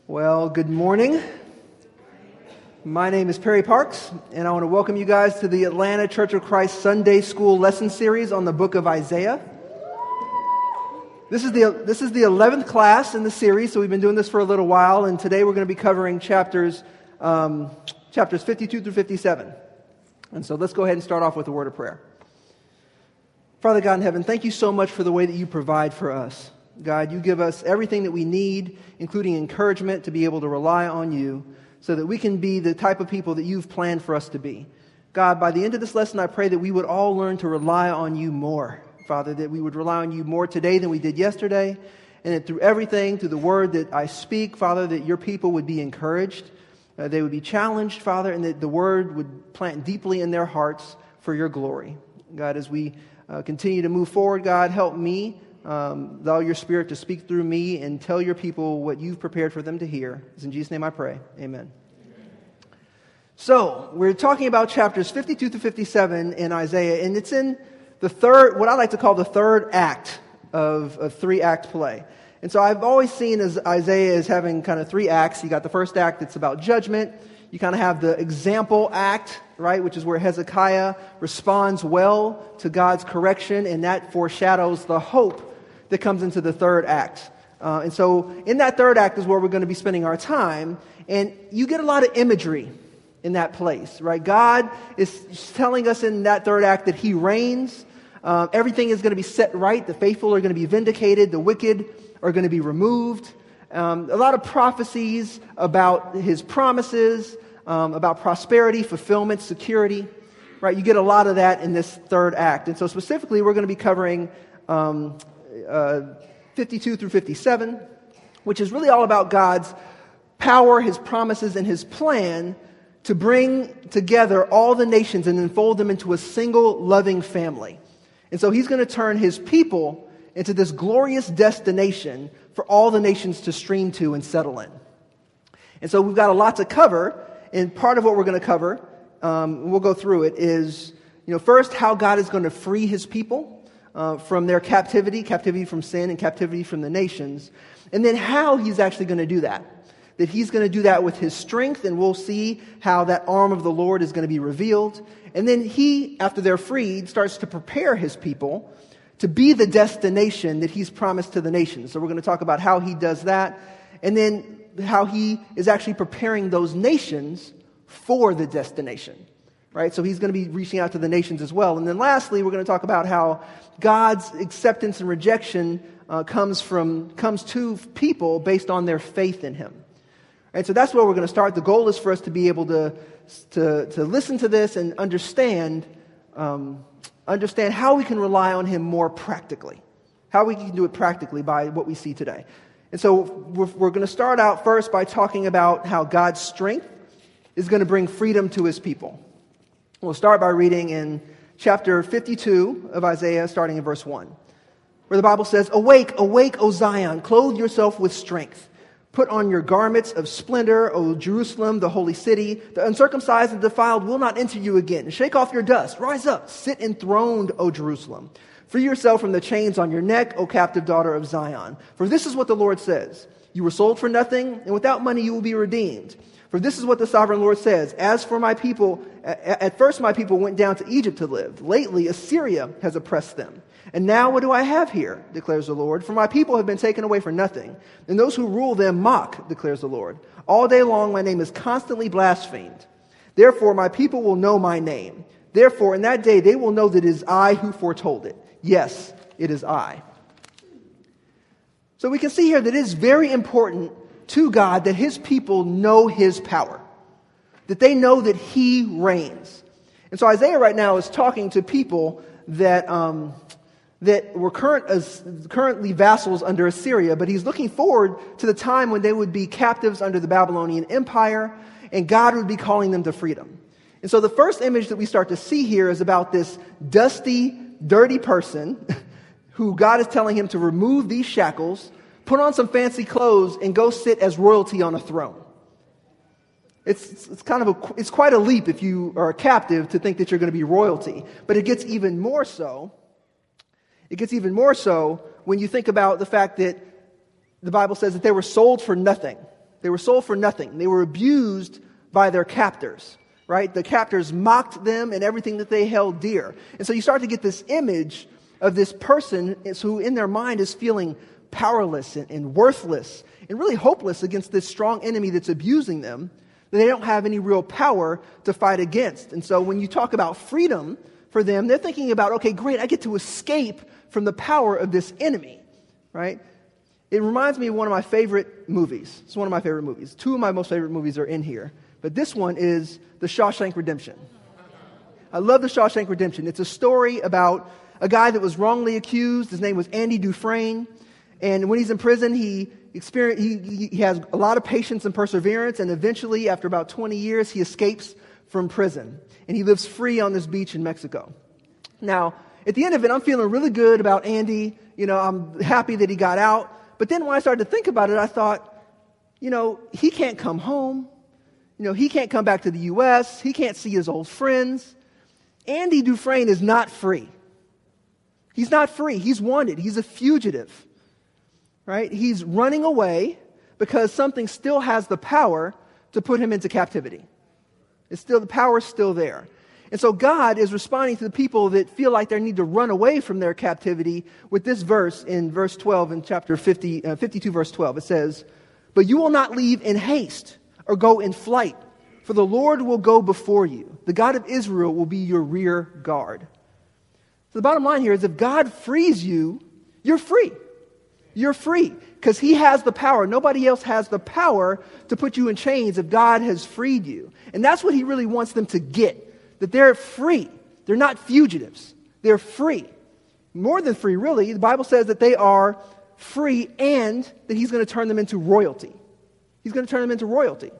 Well, good morning. My name is Perry Parks, and I want to welcome you guys to the Atlanta Church of Christ Sunday School Lesson Series on the book of Isaiah. This is the 11th class in the series, so we've been doing this for a little while, and today we're going to be covering chapters 52 through 57. And so let's go ahead and start off with a word of prayer. Father God in heaven, thank you so much for the way that you provide for us. God, you give us everything that we need, including encouragement to be able to rely on you so that we can be the type of people that you've planned for us to be. God, by the end of this lesson, I pray that we would all learn to rely on you more. Father, that we would rely on you more today than we did yesterday, and that through everything, through the word that I speak, Father, that your people would be encouraged, they would be challenged, Father, and that the word would plant deeply in their hearts for your glory. God, as we continue to move forward, God, help me, allow your Spirit to speak through me and tell your people what you've prepared for them to hear. It's in Jesus' name I pray. Amen. So, we're talking about chapters 52 to 57 in Isaiah, and it's in the third, what I like to call the third act of a three-act play. And so I've always seen as Isaiah as having kind of three acts. You got the first act that's about judgment. You kind of have the example act, right, which is where Hezekiah responds well to God's correction, and that foreshadows the hope that comes into the third act. And so in that third act is where we're going to be spending our time, and you get a lot of imagery in that place, right? God is telling us in that third act that he reigns. Everything is going to be set right. The faithful are going to be vindicated. The wicked are going to be removed. A lot of prophecies about his promises, about prosperity, fulfillment, security, right? You get a lot of that in this third act. And so specifically, we're going to be covering 52 through 57, which is really all about God's power, his promises, and his plan to bring together all the nations and enfold them into a single loving family. And so he's going to turn his people into this glorious destination for all the nations to stream to and settle in. And so we've got a lot to cover, and part of what we're going to cover, we'll go through it, is, first how God is going to free his people from their captivity from sin and captivity from the nations, and then how he's actually going to do that. That he's going to do that with his strength, and we'll see how that arm of the Lord is going to be revealed. And then he, after they're freed, starts to prepare his people to be the destination that he's promised to the nations. So we're going to talk about how he does that, and then how he is actually preparing those nations for the destination. Right? So he's going to be reaching out to the nations as well. And then lastly, we're going to talk about how God's acceptance and rejection comes to people based on their faith in him. And so that's where we're going to start. The goal is for us to be able to listen to this and understand how we can rely on him more practically. How we can do it practically by what we see today. And so we're going to start out first by talking about how God's strength is going to bring freedom to his people. We'll start by reading in chapter 52 of Isaiah, starting in verse 1, where the Bible says, "Awake, awake, O Zion, clothe yourself with strength. Put on your garments of splendor, O Jerusalem, the holy city. The uncircumcised and defiled will not enter you again. Shake off your dust. Rise up. Sit enthroned, O Jerusalem. Free yourself from the chains on your neck, O captive daughter of Zion. For this is what the Lord says. You were sold for nothing, and without money you will be redeemed. For this is what the sovereign Lord says. As for my people, at first my people went down to Egypt to live. Lately Assyria has oppressed them. And now what do I have here, declares the Lord? For my people have been taken away for nothing. And those who rule them mock, declares the Lord. All day long my name is constantly blasphemed. Therefore my people will know my name. Therefore in that day they will know that it is I who foretold it. Yes, it is I." So we can see here that it is very important to God that his people know his power, that they know that he reigns. And so Isaiah right now is talking to people that were currently vassals under Assyria, but he's looking forward to the time when they would be captives under the Babylonian Empire, and God would be calling them to freedom. And so the first image that we start to see here is about this dusty, dirty person who God is telling him to remove these shackles, put on some fancy clothes, and go sit as royalty on a throne. It's quite a leap if you are a captive to think that you're going to be royalty. But it gets even more so. It gets even more so when you think about the fact that the Bible says that they were sold for nothing. They were sold for nothing. They were abused by their captors, right? The captors mocked them and everything that they held dear. And so you start to get this image of this person who in their mind is feeling powerless and worthless and really hopeless against this strong enemy that's abusing them, that they don't have any real power to fight against. And so when you talk about freedom for them, they're thinking about, okay, great, I get to escape from the power of this enemy, right? It reminds me of one of my favorite movies. It's one of my favorite movies. Two of my most favorite movies are in here. But this one is The Shawshank Redemption. I love The Shawshank Redemption. It's a story about a guy that was wrongly accused. His name was Andy Dufresne. And when he's in prison, he has a lot of patience and perseverance. And eventually, after about 20 years, he escapes from prison. And he lives free on this beach in Mexico. Now, at the end of it, I'm feeling really good about Andy. I'm happy that he got out. But then when I started to think about it, I thought, he can't come home. He can't come back to the U.S. He can't see his old friends. Andy Dufresne is not free. He's not free. He's wanted. He's a fugitive, right? He's running away because something still has the power to put him into captivity. The power is still there. And so God is responding to the people that feel like they need to run away from their captivity with this verse in verse 12 in chapter 52, verse 12. It says, "But you will not leave in haste or go in flight, for the Lord will go before you. The God of Israel will be your rear guard." So the bottom line here is if God frees you, you're free. You're free because He has the power. Nobody else has the power to put you in chains if God has freed you. And that's what He really wants them to get. That they're free. They're not fugitives. They're free. More than free, really. The Bible says that they are free and that He's going to turn them into royalty. He's going to turn them into royalty.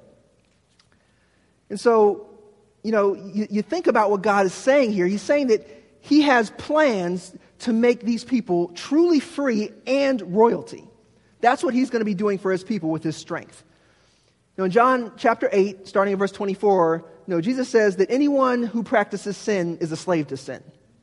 And so, you think about what God is saying here. He's saying that He has plans to make these people truly free and royalty. That's what He's going to be doing for His people with His strength. In John chapter 8, starting in verse 24, Jesus says that anyone who practices sin is a slave to sin.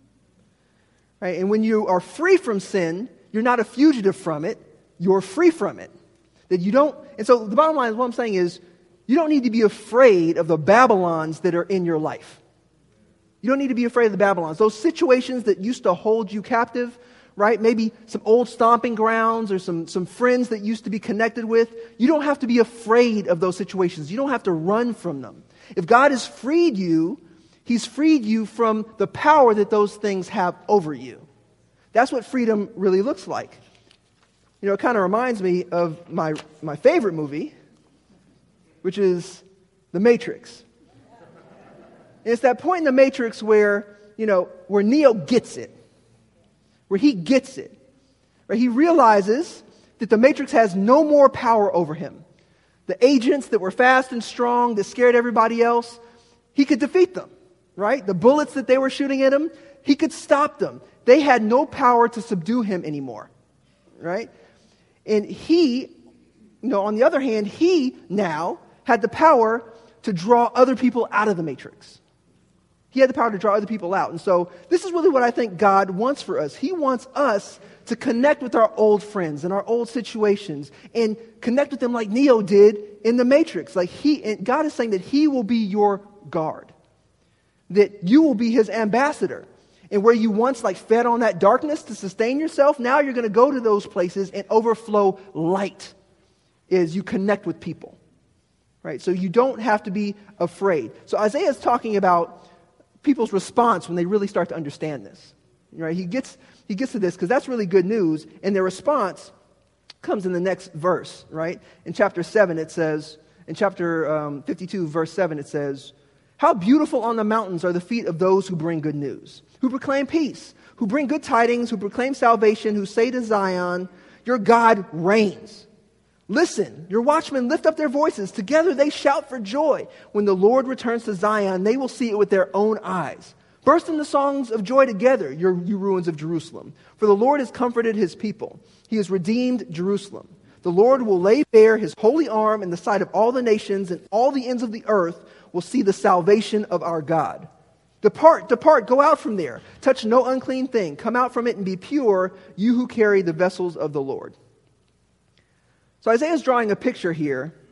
Right? And when you are free from sin, you're not a fugitive from it, you're free from it. And so the bottom line is what I'm saying is, you don't need to be afraid of the Babylons that are in your life. You don't need to be afraid of the Babylons. Those situations that used to hold you captive, right? Maybe some old stomping grounds or some friends that used to be connected with. You don't have to be afraid of those situations. You don't have to run from them. If God has freed you, He's freed you from the power that those things have over you. That's what freedom really looks like. It kind of reminds me of my favorite movie, which is The Matrix. And it's that point in The Matrix where Neo gets it. Where he gets it. Where he realizes that the Matrix has no more power over him. The agents that were fast and strong, that scared everybody else, he could defeat them. Right? The bullets that they were shooting at him, he could stop them. They had no power to subdue him anymore. Right? And he, on the other hand, he now had the power to draw other people out of the Matrix. He had the power to draw other people out. And so this is really what I think God wants for us. He wants us to connect with our old friends and our old situations and connect with them like Neo did in the Matrix. And God is saying that He will be your guard. That you will be His ambassador. And where you once fed on that darkness to sustain yourself, now you're going to go to those places and overflow light as you connect with people. Right? So you don't have to be afraid. So Isaiah is talking about people's response when they really start to understand this. Right? He gets to this because that's really good news, and their response comes in the next verse. Right? In chapter 7 it says, in chapter 52 verse 7 it says, "How beautiful on the mountains are the feet of those who bring good news, who proclaim peace, who bring good tidings, who proclaim salvation, who say to Zion, your God reigns. Listen, your watchmen lift up their voices. Together they shout for joy. When the Lord returns to Zion, they will see it with their own eyes. Burst into songs of joy together, you ruins of Jerusalem. For the Lord has comforted His people. He has redeemed Jerusalem. The Lord will lay bare His holy arm in the sight of all the nations, and all the ends of the earth will see the salvation of our God. Depart, go out from there. Touch no unclean thing. Come out from it and be pure, you who carry the vessels of the Lord." So Isaiah is drawing a picture here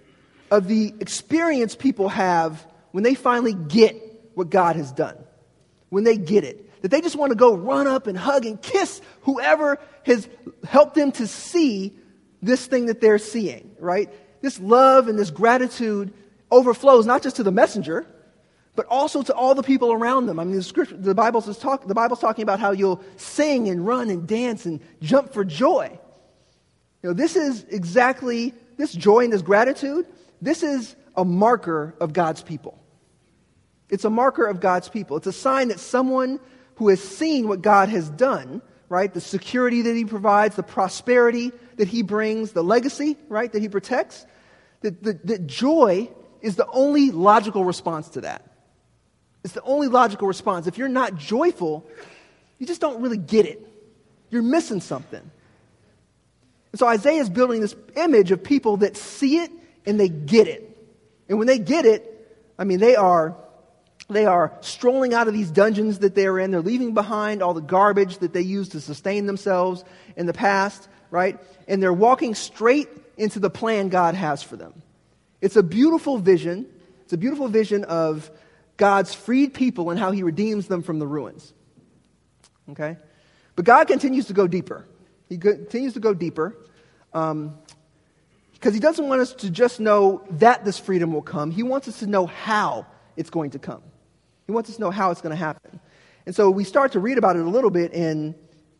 of the experience people have when they finally get what God has done. When they get it. That they just want to go run up and hug and kiss whoever has helped them to see this thing that they're seeing, right? This love and this gratitude overflows not just to the messenger, but also to all the people around them. I mean, the Bible's talking about how you'll sing and run and dance and jump for joy. This is exactly, this joy and this gratitude, this is a marker of God's people. It's a marker of God's people. It's a sign that someone who has seen what God has done, right? The security that He provides, the prosperity that He brings, the legacy, right, that He protects. That joy is the only logical response to that. It's the only logical response. If you're not joyful, you just don't really get it. You're missing something. And so Isaiah is building this image of people that see it and they get it. And when they get it, I mean, they are strolling out of these dungeons that they're in. They're leaving behind all the garbage that they used to sustain themselves in the past, right? And they're walking straight into the plan God has for them. It's a beautiful vision. It's a beautiful vision of God's freed people and how He redeems them from the ruins. Okay? But God continues to go deeper. He continues to go deeper because He doesn't want us to just know that this freedom will come. He wants us to know how it's going to come. He wants us to know how it's going to happen. And so we start to read about it a little bit in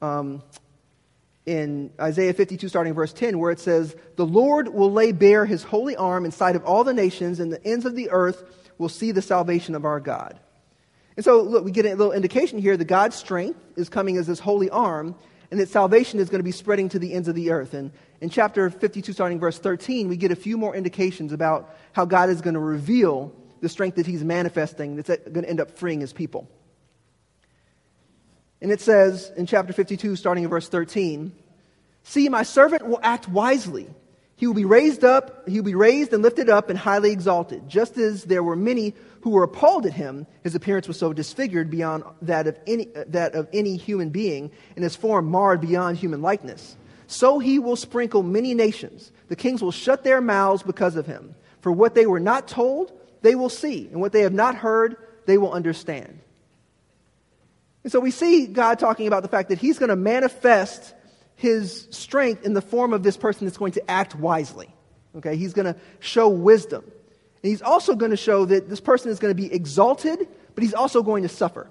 Isaiah 52, starting verse 10, where it says, "The Lord will lay bare His holy arm in sight of all the nations, and the ends of the earth will see the salvation of our God." And so, look, we get a little indication here that God's strength is coming as this holy arm, and that salvation is going to be spreading to the ends of the earth. And in chapter 52, starting verse 13, we get a few more indications about how God is going to reveal the strength that He's manifesting that's going to end up freeing His people. And it says in chapter 52, starting in verse 13, "See, my servant will act wisely. He will be raised and lifted up and highly exalted. Just as there were many who were appalled at him, his appearance was so disfigured beyond that of any human being, and his form marred beyond human likeness. So He will sprinkle many nations. The kings will shut their mouths because of him. For what they were not told, they will see, and what they have not heard, they will understand." And so we see God talking about the fact that He's going to manifest His strength in the form of this person that's going to act wisely. Okay, He's going to show wisdom. And He's also going to show that this person is going to be exalted, but he's also going to suffer.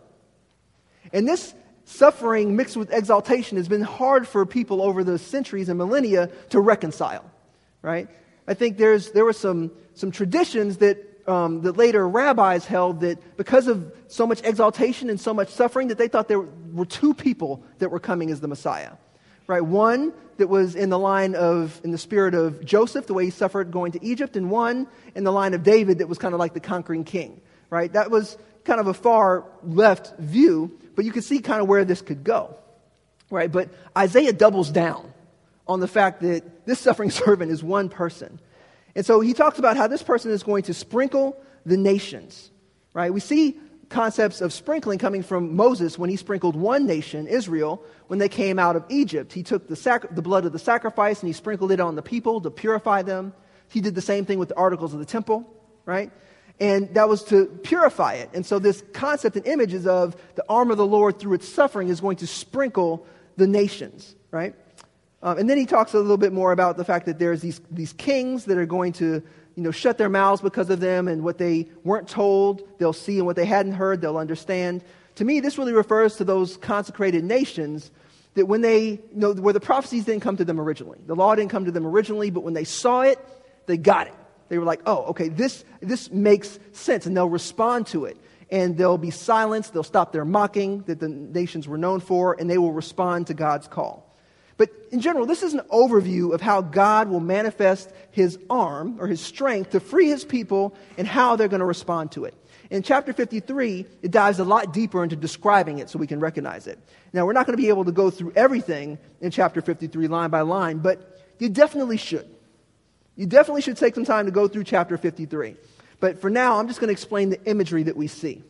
And this suffering mixed with exaltation has been hard for people over the centuries and millennia to reconcile. Right? I think there were some traditions that later rabbis held that because of so much exaltation and so much suffering that they thought there were two people that were coming as the Messiah. Right, one that was in the spirit of Joseph, the way he suffered going to Egypt, and one in the line of David that was kind of like the conquering king. Right, that was kind of a far left view, but you could see kind of where this could go. Right, but Isaiah doubles down on the fact that this suffering servant is one person, and so he talks about how this person is going to sprinkle the nations. Right, we see concepts of sprinkling coming from Moses when he sprinkled one nation, Israel, when they came out of Egypt. He took the blood of the sacrifice and He sprinkled it on the people to purify them. He did the same thing with the articles of the temple, right? And that was to purify it. And so this concept and image is of the arm of the Lord through its suffering is going to sprinkle the nations, right? And then he talks a little bit more about the fact that there's these kings that are going to shut their mouths because of them, and what they weren't told, they'll see, and what they hadn't heard, they'll understand. To me, this really refers to those consecrated nations that when they, where the prophecies didn't come to them originally. The law didn't come to them originally, but when they saw it, they got it. They were like, oh, okay, this makes sense, and they'll respond to it. And they'll be silenced, they'll stop their mocking that the nations were known for, and they will respond to God's call. But in general, this is an overview of how God will manifest His arm or His strength to free His people and how they're going to respond to it. In chapter 53, it dives a lot deeper into describing it so we can recognize it. Now, we're not going to be able to go through everything in chapter 53 line by line, but you definitely should. You definitely should take some time to go through chapter 53. But for now, I'm just going to explain the imagery that we see.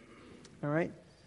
All right?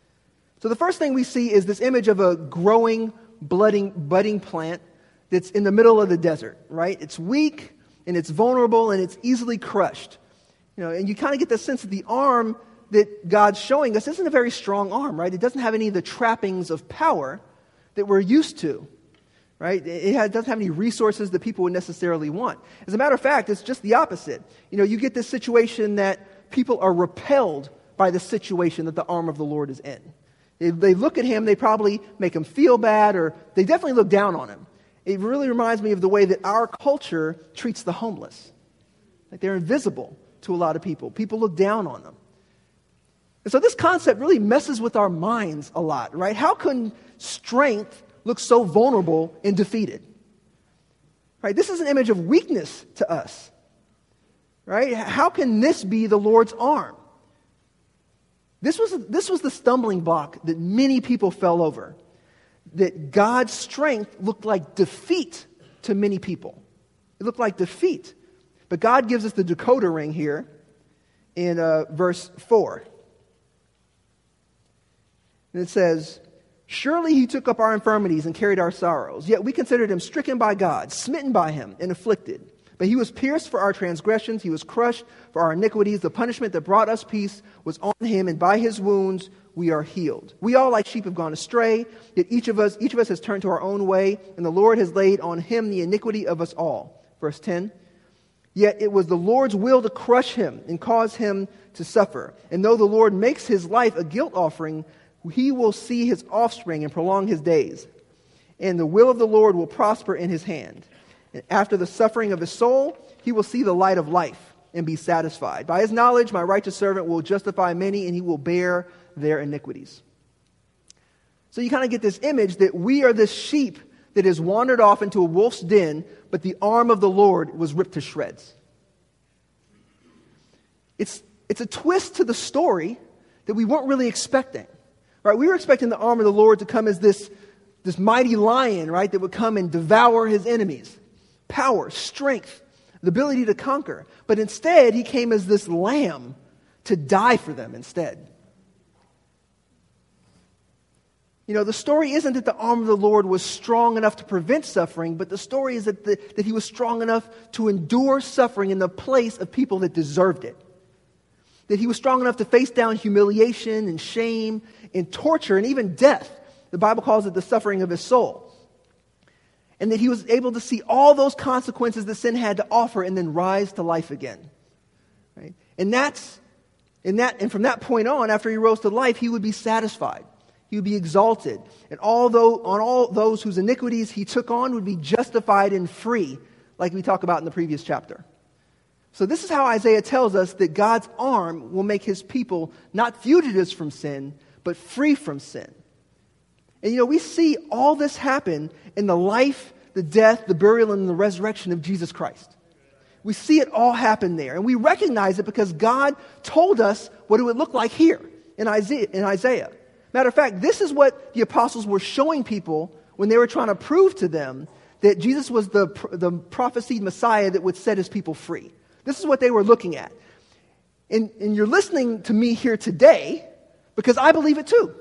So the first thing we see is this image of a growing budding plant that's in the middle of the desert, right? It's weak, and it's vulnerable, and it's easily crushed. And you kind of get the sense that the arm that God's showing us isn't a very strong arm, right? It doesn't have any of the trappings of power that we're used to, right? Doesn't have any resources that people would necessarily want. As a matter of fact, it's just the opposite. You get this situation that people are repelled by the situation that the arm of the Lord is in. They look at him, they probably make him feel bad, or they definitely look down on him. It really reminds me of the way that our culture treats the homeless. Like they're invisible to a lot of people. People look down on them. And so this concept really messes with our minds a lot, right? How can strength look so vulnerable and defeated? Right? This is an image of weakness to us. Right? How can this be the Lord's arm? This was the stumbling block that many people fell over. That God's strength looked like defeat to many people. It looked like defeat. But God gives us the decoder ring here in verse 4. And it says, "Surely he took up our infirmities and carried our sorrows. Yet we considered him stricken by God, smitten by him, and afflicted. But he was pierced for our transgressions. He was crushed for our iniquities. The punishment that brought us peace was on him, and by his wounds we are healed. We all like sheep have gone astray. Yet each of us has turned to our own way, and the Lord has laid on him the iniquity of us all." Verse 10. "Yet it was the Lord's will to crush him and cause him to suffer. And though the Lord makes his life a guilt offering, he will see his offspring and prolong his days. And the will of the Lord will prosper in his hand. And after the suffering of his soul, he will see the light of life and be satisfied. By his knowledge, my righteous servant will justify many, and he will bear their iniquities." So you kind of get this image that we are this sheep that has wandered off into a wolf's den, but the arm of the Lord was ripped to shreds. It's a twist to the story that we weren't really expecting. Right? We were expecting the arm of the Lord to come as this mighty lion, right, that would come and devour his enemies. Power, strength, the ability to conquer. But instead, he came as this lamb to die for them instead. The story isn't that the arm of the Lord was strong enough to prevent suffering, but the story is that he was strong enough to endure suffering in the place of people that deserved it. That he was strong enough to face down humiliation and shame and torture and even death. The Bible calls it the suffering of his soul. And that he was able to see all those consequences that sin had to offer and then rise to life again. Right? And from that point on, after he rose to life, he would be satisfied. He would be exalted. And on all those whose iniquities he took on would be justified and free, like we talk about in the previous chapter. So this is how Isaiah tells us that God's arm will make his people not fugitives from sin, but free from sin. And we see all this happen in the life, the death, the burial, and the resurrection of Jesus Christ. We see it all happen there. And we recognize it because God told us what it would look like here in Isaiah. Matter of fact, this is what the apostles were showing people when they were trying to prove to them that Jesus was the prophesied Messiah that would set his people free. This is what they were looking at. And you're listening to me here today because I believe it too.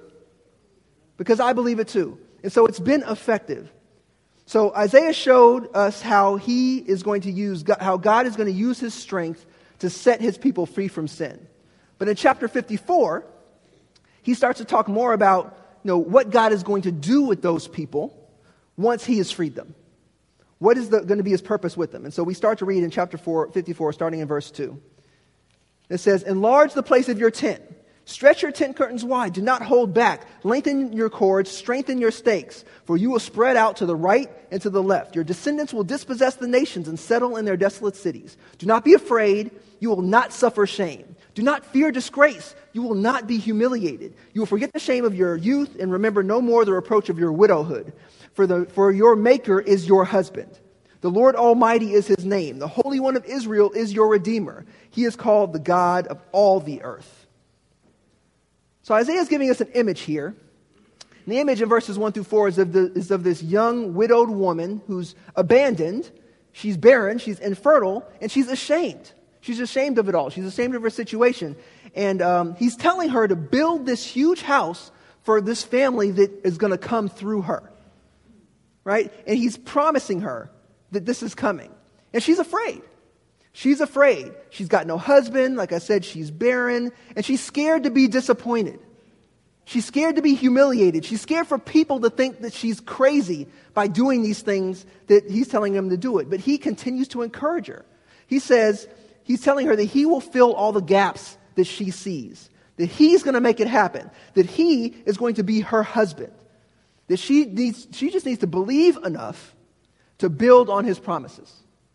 And so it's been effective. So Isaiah showed us how God is going to use his strength to set his people free from sin. But in chapter 54, he starts to talk more about what God is going to do with those people once he has freed them. What is going to be his purpose with them? And so we start to read in chapter 54, starting in verse 2. It says, "Enlarge the place of your tent. Stretch your tent curtains wide. Do not hold back. Lengthen your cords. Strengthen your stakes. For you will spread out to the right and to the left. Your descendants will dispossess the nations and settle in their desolate cities. Do not be afraid. You will not suffer shame. Do not fear disgrace. You will not be humiliated. You will forget the shame of your youth and remember no more the reproach of your widowhood. For your Maker is your husband. The Lord Almighty is his name. The Holy One of Israel is your Redeemer. He is called the God of all the earth." So Isaiah is giving us an image here. And the image in verses 1 through 4 is of this young widowed woman who's abandoned. She's barren, she's infertile, and she's ashamed. She's ashamed of it all. She's ashamed of her situation. And he's telling her to build this huge house for this family that is going to come through her. Right? And he's promising her that this is coming. And she's afraid. She's afraid. She's got no husband. Like I said, she's barren. And she's scared to be disappointed. She's scared to be humiliated. She's scared for people to think that she's crazy by doing these things that he's telling them to do it. But he continues to encourage her. He's telling her that he will fill all the gaps that she sees. That he's going to make it happen. That he is going to be her husband. That she just needs to believe enough to build on his promises.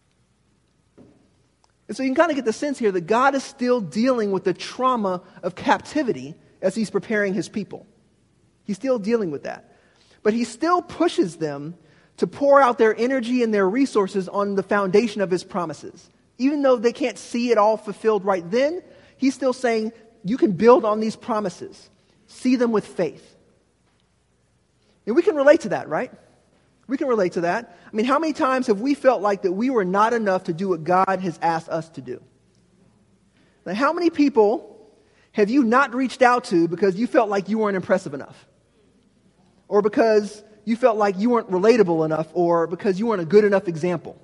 And so you can kind of get the sense here that God is still dealing with the trauma of captivity as he's preparing his people. He's still dealing with that. But he still pushes them to pour out their energy and their resources on the foundation of his promises. Even though they can't see it all fulfilled right then, he's still saying, you can build on these promises. See them with faith. And we can relate to that, right? We can relate to that. I mean, how many times have we felt like that we were not enough to do what God has asked us to do? Now, how many people have you not reached out to because you felt like you weren't impressive enough? Or because you felt like you weren't relatable enough, or because you weren't a good enough example?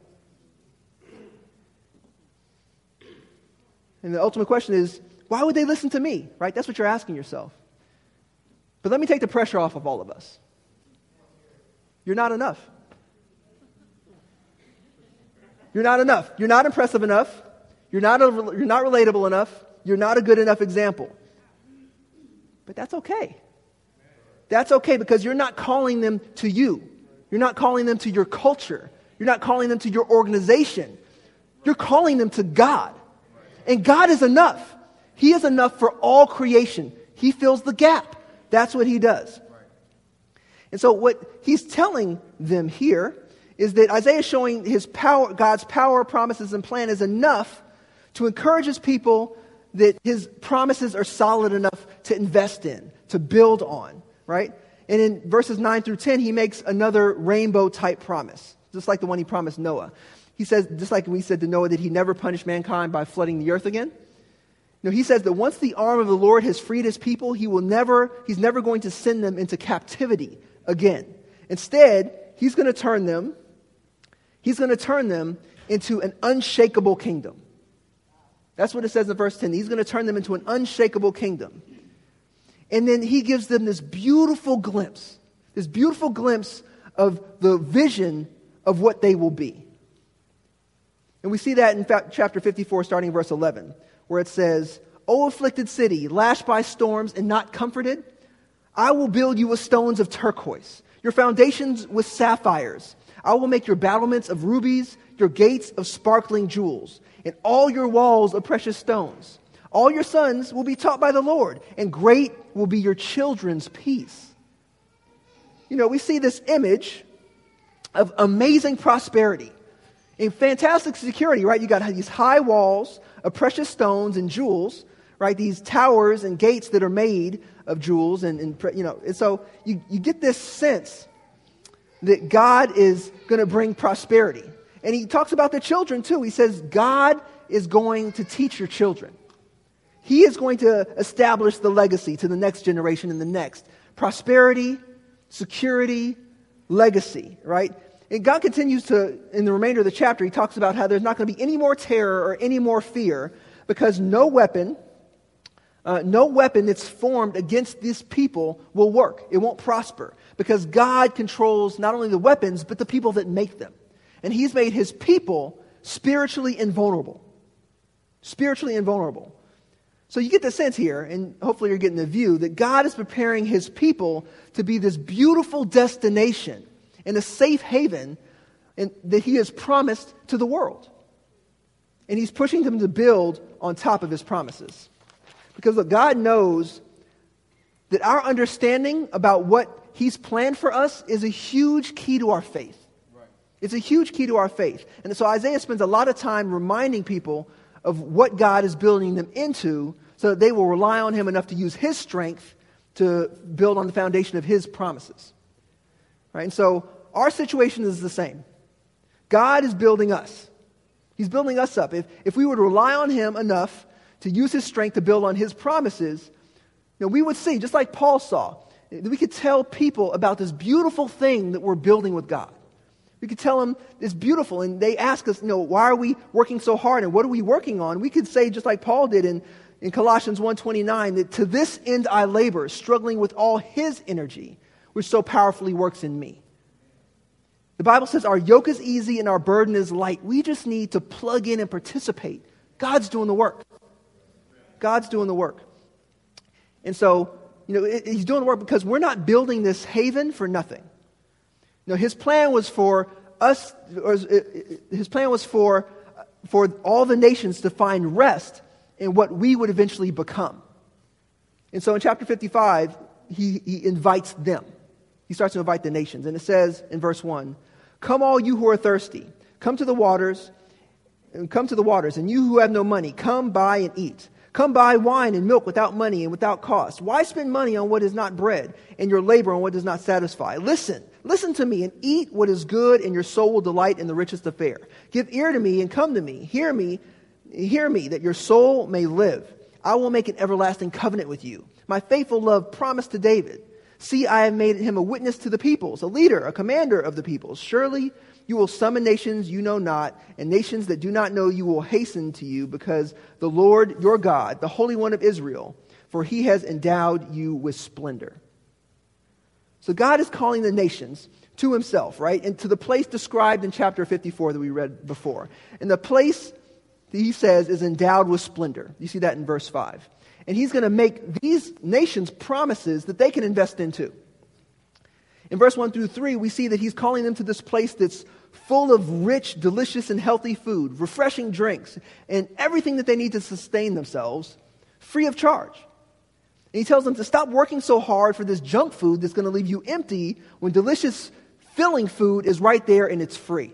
And the ultimate question is, why would they listen to me? Right? That's what you're asking yourself. But let me take the pressure off of all of us. You're not enough. You're not enough. You're not impressive enough. You're not relatable enough. You're not a good enough example. But that's okay. That's okay, because you're not calling them to you. You're not calling them to your culture. You're not calling them to your organization. You're calling them to God. And God is enough. He is enough for all creation. He fills the gap. That's what he does. And so what he's telling them here is that Isaiah is showing his power, God's power, promises, and plan is enough to encourage his people that his promises are solid enough to invest in, to build on, right? And in verses 9 through 10, he makes another rainbow-type promise, just like the one he promised Noah. He says, just like we said to Noah, that he'd never punish mankind by flooding the earth again. No, he says that once the arm of the Lord has freed his people, he's never going to send them into captivity again. Instead, he's going to turn them into an unshakable kingdom. That's what it says in verse 10. He's going to turn them into an unshakable kingdom. And then he gives them this beautiful glimpse of the vision of what they will be. And we see that in chapter 54, starting verse 11, where it says, O afflicted city, lashed by storms and not comforted, I will build you with stones of turquoise, your foundations with sapphires. I will make your battlements of rubies, your gates of sparkling jewels, and all your walls of precious stones. All your sons will be taught by the Lord, and great will be your children's peace. You know, we see this image of amazing prosperity and fantastic security, right? You got these high walls of precious stones and jewels, right? These towers and gates that are made of jewels, and so you get this sense that God is going to bring prosperity. And he talks about the children too. He says, God is going to teach your children. He is going to establish the legacy to the next generation and the next. Prosperity, security, legacy, right? And God continues to, in the remainder of the chapter, he talks about how there's not going to be any more terror or any more fear, because no weapon that's formed against this people will work. It won't prosper, because God controls not only the weapons, but the people that make them. And he's made his people spiritually invulnerable. Spiritually invulnerable. So you get the sense here, and hopefully you're getting the view, that God is preparing his people to be this beautiful destination and a safe haven that he has promised to the world. And he's pushing them to build on top of his promises. Because look, God knows that our understanding about what he's planned for us is a huge key to our faith. Right. It's a huge key to our faith. And so Isaiah spends a lot of time reminding people of what God is building them into, so that they will rely on him enough to use his strength to build on the foundation of his promises. Right? And so our situation is the same. God is building us. He's building us up. If we were to rely on him enough to use his strength to build on his promises, we would see, just like Paul saw, we could tell people about this beautiful thing that we're building with God. We could tell them it's beautiful. And they ask us, why are we working so hard and what are we working on? We could say, just like Paul did in Colossians 1:29, that to this end I labor, struggling with all his energy, which so powerfully works in me. The Bible says our yoke is easy and our burden is light. We just need to plug in and participate. God's doing the work. God's doing the work. And so, he's doing the work because we're not building this haven for nothing. His plan was for us, his plan was for all the nations to find rest in what we would eventually become. And so in chapter 55, he invites them. He starts to invite the nations. And it says in verse 1, "Come all you who are thirsty, come to the waters, and you who have no money, come buy and eat. Come buy wine and milk without money and without cost. Why spend money on what is not bread, and your labor on what does not satisfy? Listen to me and eat what is good, and your soul will delight in the richest of fare. Give ear to me and come to me. Hear me, that your soul may live. I will make an everlasting covenant with you. My faithful love promised to David. See, I have made him a witness to the peoples, a leader, a commander of the peoples. Surely you will summon nations you know not, and nations that do not know you will hasten to you, because the Lord your God, the Holy One of Israel, for he has endowed you with splendor." So God is calling the nations to himself, right? And to the place described in chapter 54 that we read before. And the place that he says is endowed with splendor. You see that in verse 5. And he's going to make these nations promises that they can invest into. In verse 1 through 3, we see that he's calling them to this place that's full of rich, delicious, and healthy food, refreshing drinks, and everything that they need to sustain themselves, free of charge. And he tells them to stop working so hard for this junk food that's going to leave you empty when delicious, filling food is right there and it's free.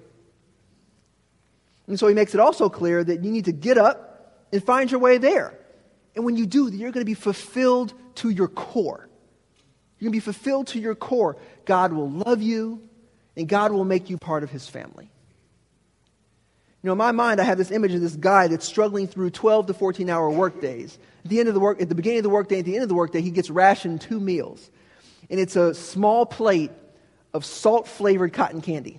And so he makes it also clear that you need to get up and find your way there. And when you do, you're going to be fulfilled to your core. You're going to be fulfilled to your core. God will love you, and God will make you part of his family. In my mind, I have this image of this guy that's struggling through 12 to 14-hour work days. At the beginning of the workday, at the end of the workday, he gets rationed 2 meals. And it's a small plate of salt-flavored cotton candy.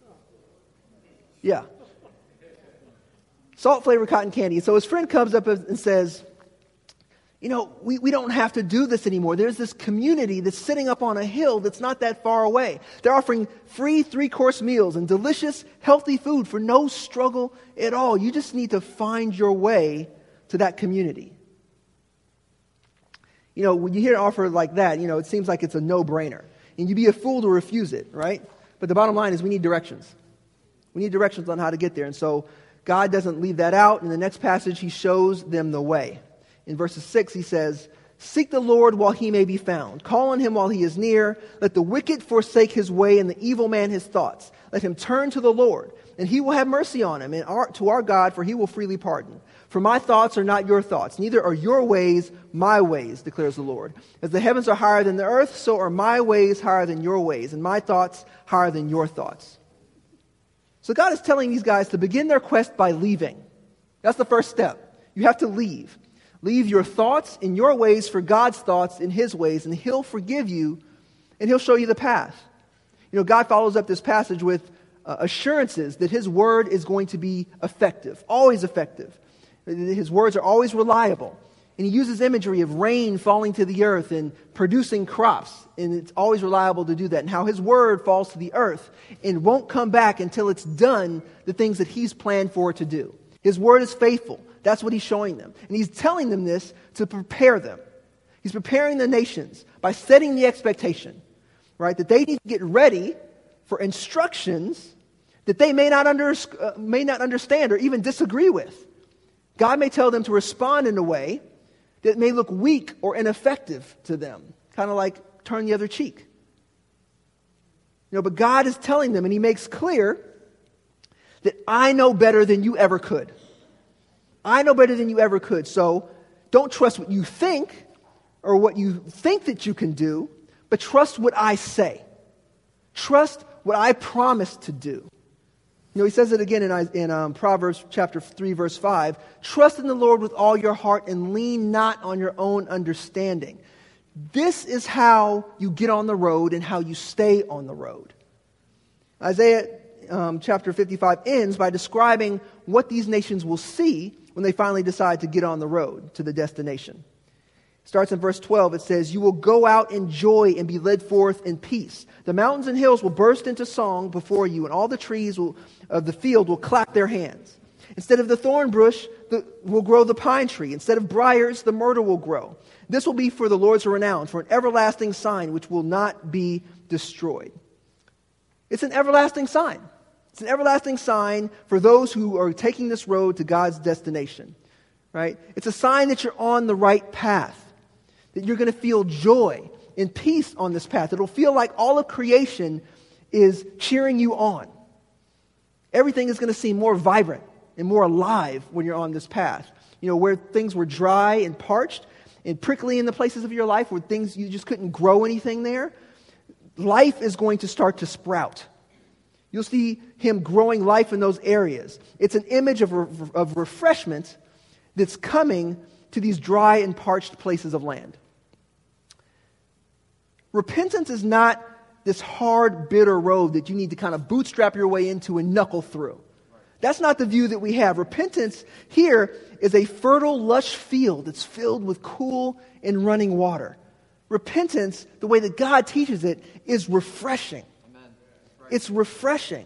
Yeah. Salt-flavored cotton candy. So his friend comes up and says, we don't have to do this anymore. There's this community that's sitting up on a hill that's not that far away. They're offering free 3-course meals and delicious, healthy food for no struggle at all. You just need to find your way to that community. When you hear an offer like that, it seems like it's a no-brainer. And you'd be a fool to refuse it, right? But the bottom line is we need directions. We need directions on how to get there. And so God doesn't leave that out. In the next passage, he shows them the way. In verses 6, he says, "Seek the Lord while he may be found. Call on him while he is near. Let the wicked forsake his way and the evil man his thoughts. Let him turn to the Lord, and he will have mercy on him, and to our God, for he will freely pardon. For my thoughts are not your thoughts, neither are your ways my ways, declares the Lord. As the heavens are higher than the earth, so are my ways higher than your ways, and my thoughts higher than your thoughts." So God is telling these guys to begin their quest by leaving. That's the first step. You have to leave. Leave your thoughts in your ways for God's thoughts in his ways, and he'll forgive you, and he'll show you the path. God follows up this passage with assurances that his word is going to be effective, always effective. His words are always reliable. And he uses imagery of rain falling to the earth and producing crops, and it's always reliable to do that. And how his word falls to the earth and won't come back until it's done the things that he's planned for it to do. His word is faithful. That's what he's showing them. And he's telling them this to prepare them. He's preparing the nations by setting the expectation, right? That they need to get ready for instructions that they may not understand or even disagree with. God may tell them to respond in a way that may look weak or ineffective to them. Kind of like turn the other cheek. But God is telling them, and he makes clear that I know better than you ever could. I know better than you ever could. So don't trust what you think or what you think that you can do, but trust what I say. Trust what I promise to do. He says it again in Proverbs chapter 3, verse 5. Trust in the Lord with all your heart and lean not on your own understanding. This is how you get on the road and how you stay on the road. Isaiah chapter 55 ends by describing what these nations will see when they finally decide to get on the road to the destination. It starts in verse 12. It says, "You will go out in joy and be led forth in peace. The mountains and hills will burst into song before you, and all the trees of the field will clap their hands. Instead of the thorn bush will grow the pine tree. Instead of briars, the myrtle will grow. This will be for the Lord's renown, for an everlasting sign which will not be destroyed." It's an everlasting sign. It's an everlasting sign for those who are taking this road to God's destination, right? It's a sign that you're on the right path, that you're going to feel joy and peace on this path. It'll feel like all of creation is cheering you on. Everything is going to seem more vibrant and more alive when you're on this path. You know, where things were dry and parched and prickly in the places of your life, where things you just couldn't grow anything there, life is going to start to sprout. You'll see him growing life in those areas. It's an image of refreshment that's coming to these dry and parched places of land. Repentance is not this hard, bitter road that you need to kind of bootstrap your way into and knuckle through. That's not the view that we have. Repentance here is a fertile, lush field that's filled with cool and running water. Repentance, the way that God teaches it, is refreshing. Amen. It's refreshing.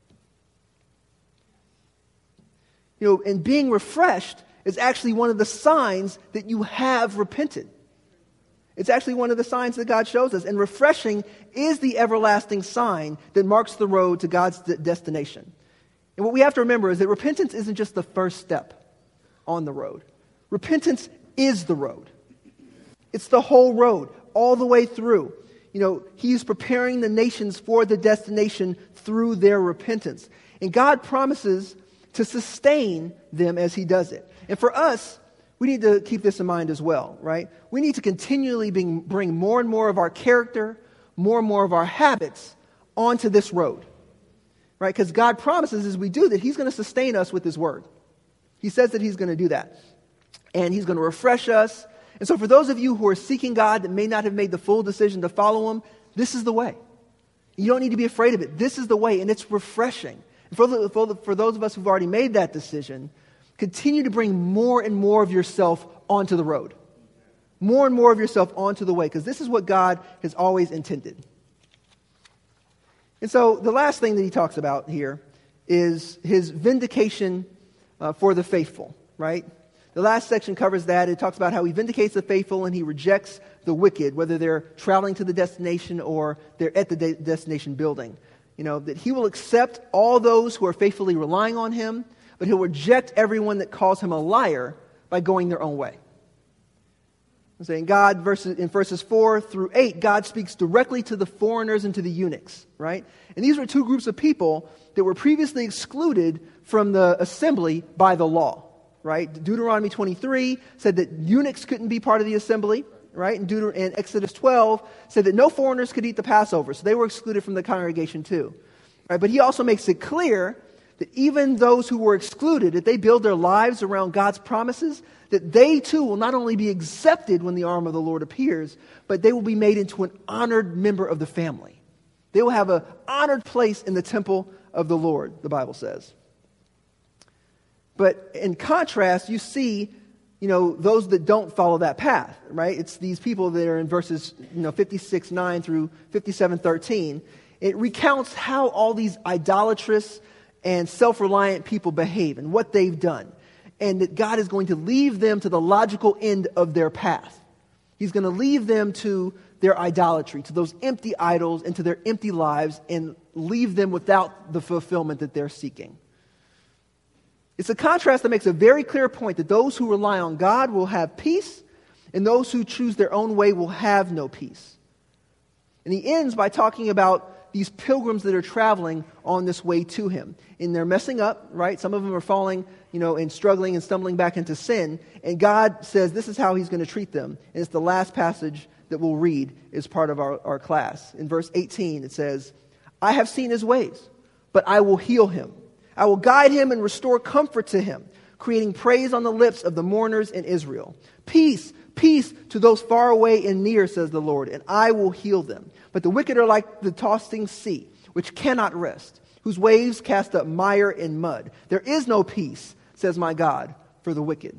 You know, and being refreshed is actually one of the signs that you have repented. It's actually one of the signs that God shows us. And refreshing is the everlasting sign that marks the road to God's destination. And what we have to remember is that repentance isn't just the first step on the road. Repentance is the road. It's the whole road, all the way through. You know, he's preparing the nations for the destination through their repentance. And God promises to sustain them as he does it. And for us, we need to keep this in mind as well, right? We need to continually bring more and more of our character, more and more of our habits onto this road, right? Because God promises as we do that he's going to sustain us with his word. He says that he's going to do that. And he's going to refresh us. And so for those of you who are seeking God that may not have made the full decision to follow him, this is the way. You don't need to be afraid of it. This is the way, and it's refreshing. And for those of us who've already made that decision, continue to bring more and more of yourself onto the road. More and more of yourself onto the way, because this is what God has always intended. And so the last thing that he talks about here is his vindication for the faithful, right? The last section covers that. It talks about how he vindicates the faithful and he rejects the wicked, whether they're traveling to the destination or they're at the destination building. You know, that he will accept all those who are faithfully relying on him, but he'll reject everyone that calls him a liar by going their own way. I'm saying in verses 4 through 8, God speaks directly to the foreigners and to the eunuchs, right? And these were two groups of people that were previously excluded from the assembly by the law. Right? Deuteronomy 23 said that eunuchs couldn't be part of the assembly, right? And Exodus 12 said that no foreigners could eat the Passover, so they were excluded from the congregation too. Right? But he also makes it clear that even those who were excluded, if they build their lives around God's promises, that they too will not only be accepted when the arm of the Lord appears, but they will be made into an honored member of the family. They will have an honored place in the temple of the Lord, the Bible says. But in contrast, you see, you know, those that don't follow that path, right? It's these people that are in verses, 56:9 through 57:13. It recounts how all these idolatrous and self-reliant people behave and what they've done. And that God is going to leave them to the logical end of their path. He's going to leave them to their idolatry, to those empty idols and to their empty lives, and leave them without the fulfillment that they're seeking. It's a contrast that makes a very clear point that those who rely on God will have peace, and those who choose their own way will have no peace. And he ends by talking about these pilgrims that are traveling on this way to him. And they're messing up, right? Some of them are falling, and struggling and stumbling back into sin. And God says this is how he's going to treat them. And it's the last passage that we'll read as part of our class. In verse 18, it says, "I have seen his ways, but I will heal him. I will guide him and restore comfort to him, creating praise on the lips of the mourners in Israel. Peace, peace to those far away and near, says the Lord, and I will heal them. But the wicked are like the tossing sea, which cannot rest, whose waves cast up mire and mud. There is no peace, says my God, for the wicked.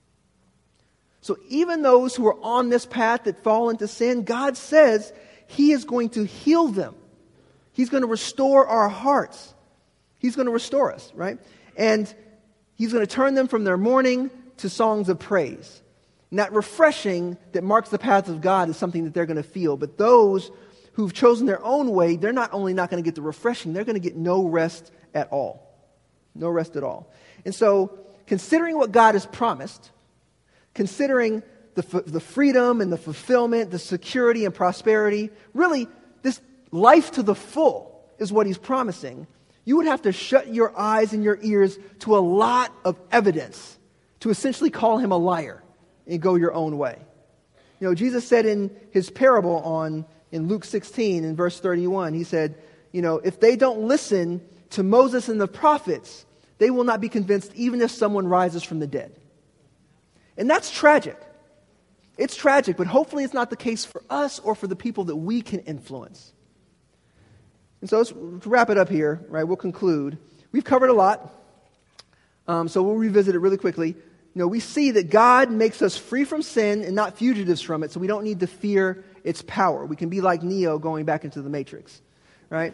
So even those who are on this path that fall into sin, God says He is going to heal them. He's going to restore our hearts. He's going to restore us, right? And He's going to turn them from their mourning to songs of praise. And that refreshing that marks the path of God is something that they're going to feel. But those who've chosen their own way, they're not only not going to get the refreshing, they're going to get no rest at all. No rest at all. And so, considering what God has promised, considering the freedom and the fulfillment, the security and prosperity, really, this life to the full is what He's promising. You would have to shut your eyes and your ears to a lot of evidence to essentially call Him a liar and go your own way. You know, Jesus said in His parable in Luke 16, in verse 31, He said, you know, if they don't listen to Moses and the prophets, they will not be convinced even if someone rises from the dead. And that's tragic. It's tragic, but hopefully it's not the case for us or for the people that we can influence. And so to wrap it up here, right, we'll conclude. We've covered a lot, so we'll revisit it really quickly. You know, we see that God makes us free from sin and not fugitives from it, so we don't need to fear its power. We can be like Neo going back into the Matrix, right?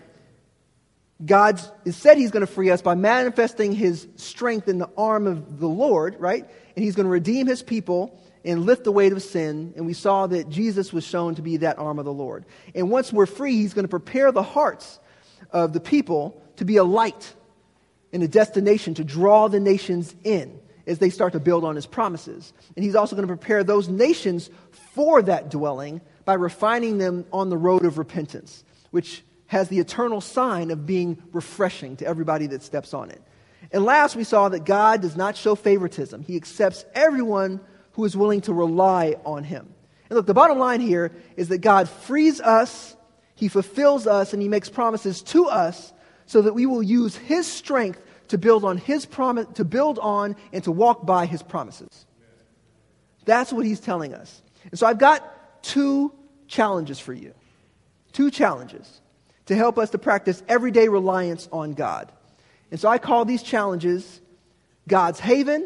God has said He's going to free us by manifesting His strength in the arm of the Lord, right? And He's going to redeem His people and lift the weight of sin. And we saw that Jesus was shown to be that arm of the Lord. And once we're free, He's going to prepare the hearts of the people to be a light and a destination to draw the nations in as they start to build on His promises. And He's also going to prepare those nations for that dwelling by refining them on the road of repentance, which has the eternal sign of being refreshing to everybody that steps on it. And last, we saw that God does not show favoritism. He accepts everyone who is willing to rely on Him. And look, the bottom line here is that God frees us, He fulfills us, and He makes promises to us so that we will use His strength to build on His promise, to build on and to walk by His promises. That's what He's telling us. And so I've got 2 challenges for you. 2 challenges to help us to practice everyday reliance on God. And so I call these challenges God's Haven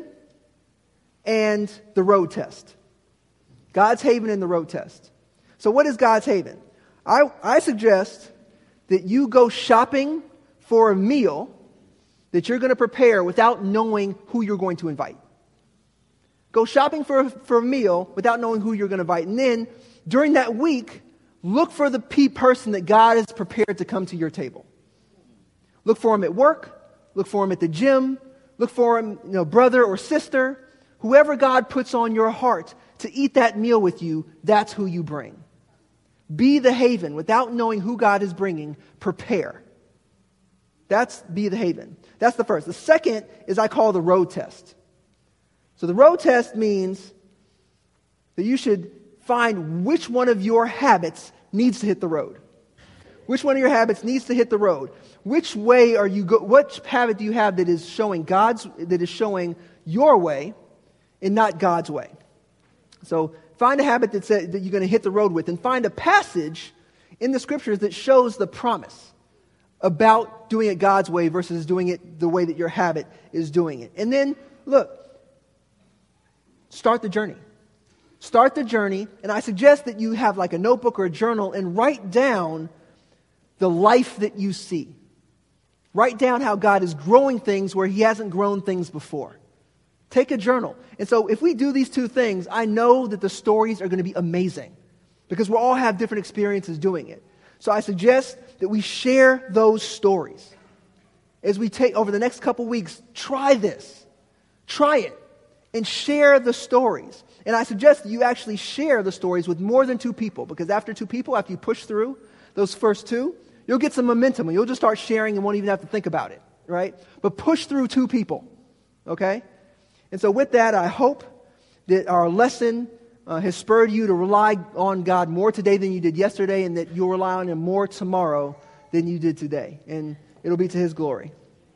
and the Road Test. God's Haven and the Road Test. So what is God's Haven? I suggest that you go shopping for a meal that you're going to prepare without knowing who you're going to invite. Go shopping for a meal without knowing who you're going to invite. And then, during that week, look for the person that God has prepared to come to your table. Look for him at work. Look for him at the gym. Look for him, brother or sister. Whoever God puts on your heart to eat that meal with you, that's who you bring. Be the haven. Without knowing who God is bringing, prepare. Be the haven. That's the first. The second is I call the road test. So the road test means that you should find which one of your habits needs to hit the road. Which one of your habits needs to hit the road? Which way are you which habit do you have that is showing your way and not God's way? So find a habit that you're going to hit the road with, and find a passage in the scriptures that shows the promise about doing it God's way versus doing it the way that your habit is doing it. And then, look, start the journey. Start the journey, and I suggest that you have like a notebook or a journal and write down the life that you see. Write down how God is growing things where He hasn't grown things before. Take a journal. And so if we do these 2 things, I know that the stories are going to be amazing because we'll all have different experiences doing it. So I suggest that we share those stories. As we take over the next couple weeks, try this. Try it. And share the stories. And I suggest that you actually share the stories with more than 2 people, because after 2 people, after you push through those first 2, you'll get some momentum and you'll just start sharing and won't even have to think about it, right? But push through 2 people, okay? And so with that, I hope that our lesson has spurred you to rely on God more today than you did yesterday, and that you'll rely on Him more tomorrow than you did today. And it'll be to His glory.